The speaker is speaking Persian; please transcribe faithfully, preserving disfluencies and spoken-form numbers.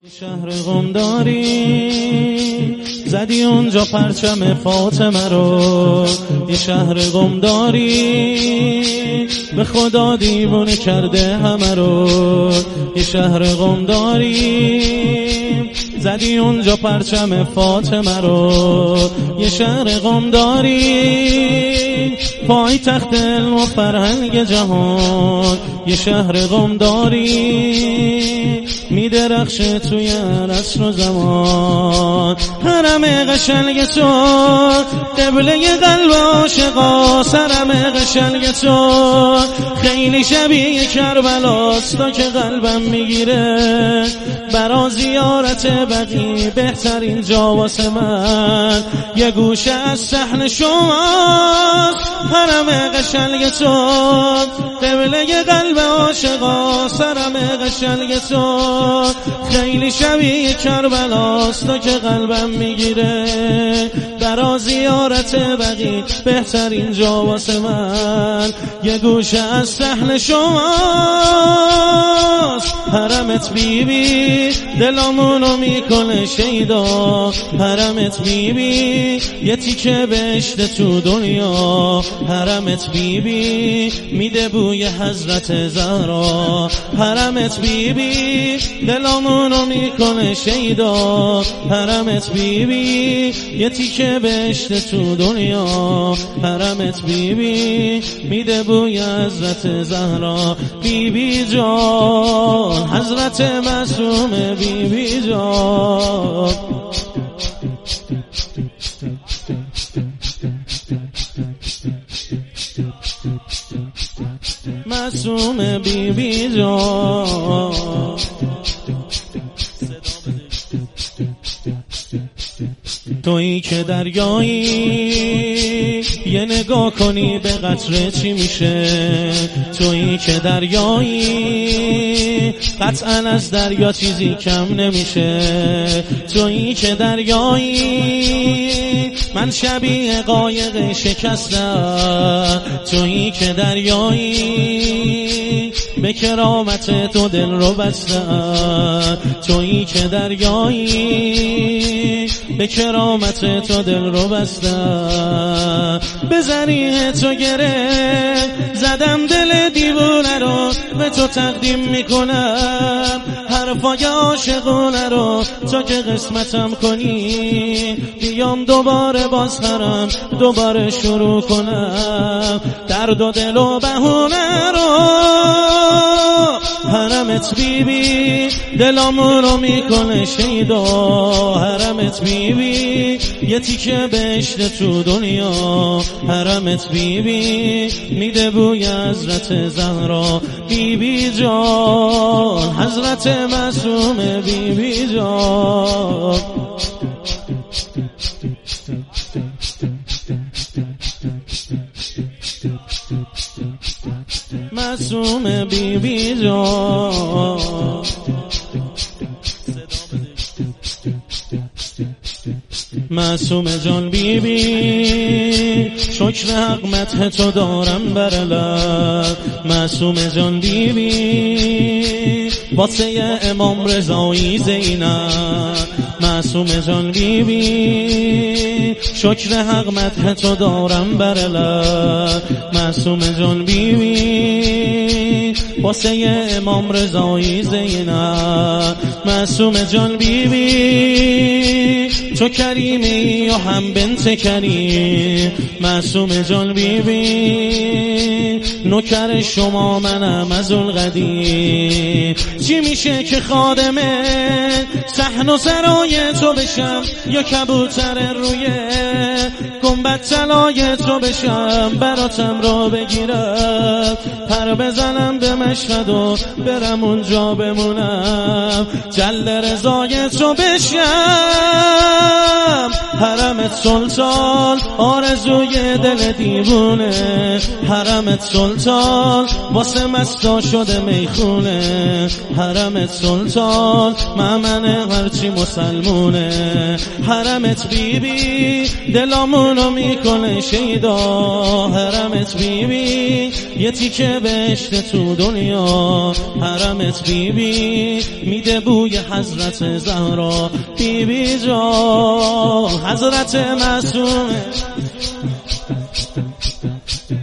شهر قم داری زدی اونجا پرچم فاطمه رو، یه شهر قم داری به خدا دیوونه کرده همه رو. یه شهر قم داری زدی اونجا پرچم فاطمه رو، یه شهر قم داری پای تخت علم و فرهنگ جهان. یه شهر قم داری میدرخشه توی عصر و زمان. حرم قشنگ تو قبله قلب عاشقا، حرم قشنگ تو خیلی شبیه کربلاست تا که قلبم میگیره. برا زیارت بقیع بهترین جا واسه من یه گوشه از صحن شماست. حرم قشنگ تو قبله قلب عاشقا، حرم قشنگ تو خیلی شبیه کربلاست تا که قلبم میگیره. برا زیارت بقیع بهترین جا واسه من یه گوشه از صحن شماست. حرمت بیبی دلامونو میکنه شیدا، حرمت بیبی یه تیکه بهشت تو دنیا. حرمت بیبی میده بوی حضرت زهرا، حرمت بیبی دلامونو میکنه شیدا. حرمت بیبی یه تیکه بهشت تو دنیا، حرمت بیبی میده بوی حضرت زهرا. بیبی جان حضرت معصوم بیبی جان، معصوم بیبی جان. تویی که دریایی یه نگاه کنی به قطره چی میشه. تویی که دریایی قطعا از دریا چیزی کم نمیشه. تویی که دریایی من شبیه قایق شکستم. تویی که دریایی به کرامت تو دل رو بستم. تویی که دریایی به کرامت تو دل رو بستم. به زریع تو گره زدم دل دیوونه رو به تو تقدیم میکنم. حرفای عاشقونه رو تا که قسمتم کنی بیام دوباره باز خرم دوباره شروع کنم درد و دل و بهونه رو. حرمت بیبی دلامونو میکنه شیدا، حرمت بیبی یه تیکه بهشت تو دنیا. حرمت بیبی میده بوی حضرت زهرا. بیبی جان حضرت معصوم بیبی جان، معصوم بیبی جان. معصوم جان بیبی شکر حق مدح تو دارم بر لب. معصوم جان بیبی واسه امام رضایی زینب. معصوم جان بیبی شکر حق مدح تو دارم بر لب. معصوم جان بیبی واسه امام رضایی زینب. معصوم جان بیبی تو کریمی و هم بنت کریم. معصوم جان بیبی نوکر شما منم از القدیم. چی میشه که خادمه صحن و سرای تو بشم یا کبوتر روی گنبد طلای تو بشم براتم را بگیرم پر بزنم به مشهد و برم اونجا بمونم جل رضای تو بشم. حرمت سلطان آرزوی دل دیوونه، حرمت سلطان واسه مستا شده میخونه. حرمت سلطان ممن هرچی مسلمونه. حرمت بی بی دلامونو میکنه شیدا، حرمت بی بی یه تیکه بهشت تو دنیا. حرمت بی بی میده بوی حضرت زهرا، بی بی جا حضرت معصومه.